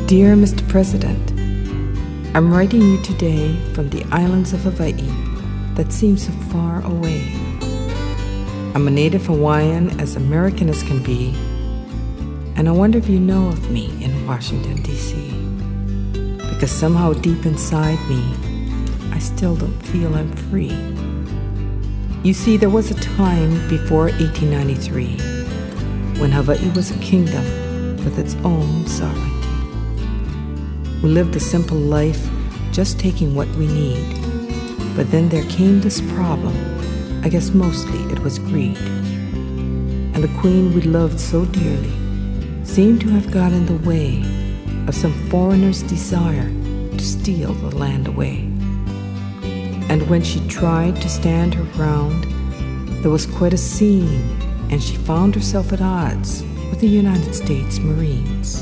Dear Mr. President, I'm writing you today from the islands of Hawaii that seem so far away. I'm a native Hawaiian, as American as can be, and I wonder if you know of me in Washington, D.C. Because somehow deep inside me, I still don't feel I'm free. You see, there was a time before 1893 when Hawaii was a kingdom with its own sovereignty. We lived a simple life, just taking what we need. But then there came this problem. I guess mostly it was greed. And the queen we loved so dearly seemed to have got in the way of some foreigner's desire to steal the land away. And when she tried to stand her ground, there was quite a scene, and she found herself at odds with the United States Marines.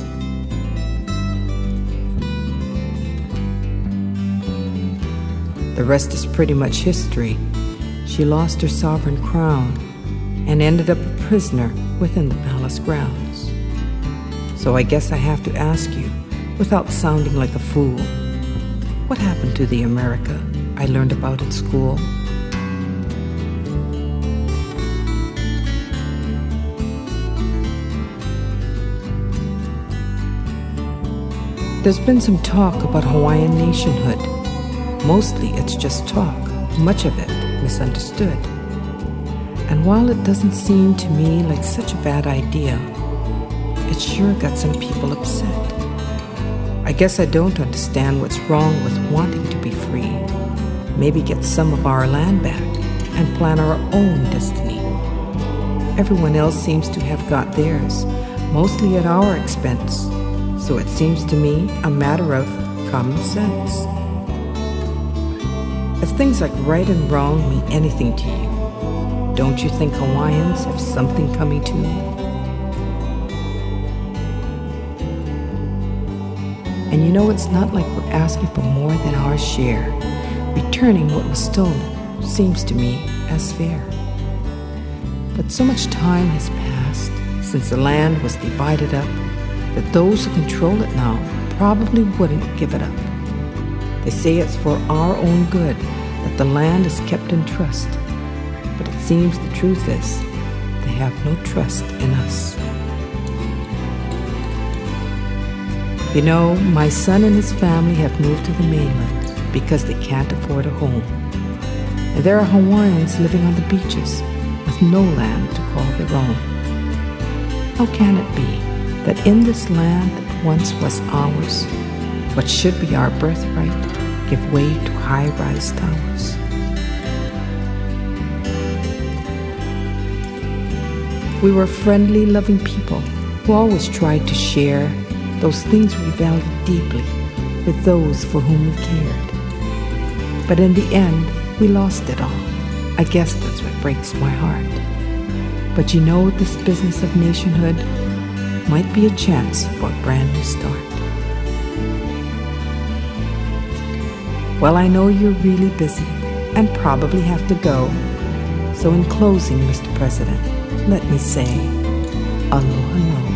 The rest is pretty much history. She lost her sovereign crown and ended up a prisoner within the palace grounds. So I guess I have to ask you, without sounding like a fool, what happened to the America I learned about at school? There's been some talk about Hawaiian nationhood. Mostly it's just talk, much of it misunderstood. And while it doesn't seem to me like such a bad idea, it sure got some people upset. I guess I don't understand what's wrong with wanting to be free. Maybe get some of our land back and plan our own destiny. Everyone else seems to have got theirs, mostly at our expense. So it seems to me a matter of common sense. If things like right and wrong mean anything to you, don't you think Hawaiians have something coming to you? And you know, it's not like we're asking for more than our share. Returning what was stolen seems to me as fair. But so much time has passed since the land was divided up that those who control it now probably wouldn't give it up. They say it's for our own good that the land is kept in trust. But it seems the truth is, they have no trust in us. You know, my son and his family have moved to the mainland because they can't afford a home. And there are Hawaiians living on the beaches with no land to call their own. How can it be that in this land that once was ours, what should be our birthright give way to high-rise towers? We were friendly, loving people who always tried to share those things we valued deeply with those for whom we cared. But in the end, we lost it all. I guess that's what breaks my heart. But you know, this business of nationhood might be a chance for a brand new start. Well, I know you're really busy and probably have to go. So in closing, Mr. President, let me say, aloha.